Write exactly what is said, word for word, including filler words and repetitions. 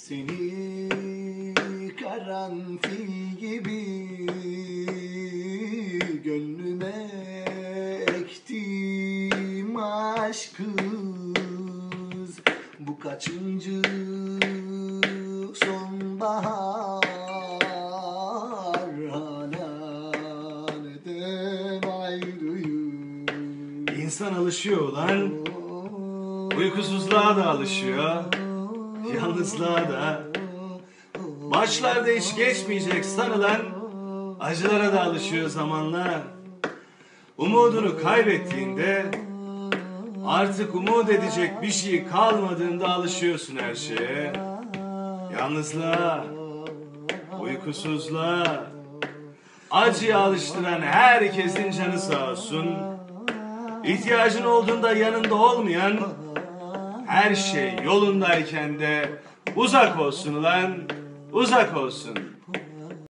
Seni karanfil gibi gönlüme ektim aşk kız. Bu kaçıncı sonbahar, hala neden ayrıyız? İnsan alışıyor ulan. Uykusuzluğa da alışıyor. Yalnızlığa da. Başlarda hiç geçmeyecek sanılan acılara da alışıyor zamanla. Umudunu kaybettiğinde, artık umut edecek bir şey kalmadığında alışıyorsun her şeye. Yalnızlığa, uykusuzluğa, acıya alıştıran herkesin canı sağ olsun. İhtiyacın olduğunda yanında olmayan, her şey yolundayken de uzak olsun ulan, uzak olsun.